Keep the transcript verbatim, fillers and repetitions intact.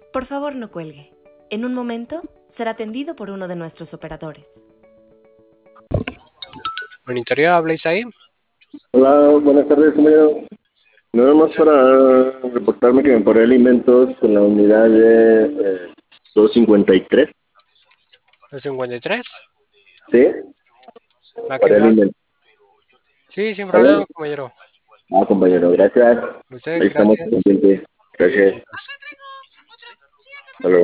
Por favor, no cuelgue. En un momento será atendido por uno de nuestros operadores. Monitoreó, ¿habláis ahí? Hola, buenas tardes, compañero. Nada más para reportarme que me paré alimentos con la unidad de eh, doscientos cincuenta y tres. ¿Los cincuenta y tres? ¿Sí? ¿Va que Paré va? alimentos. Sí, sin ¿Vale? problema, compañero. Ah, compañero, gracias. Usted, Ahí estamos gracias. pendientes. Gracias.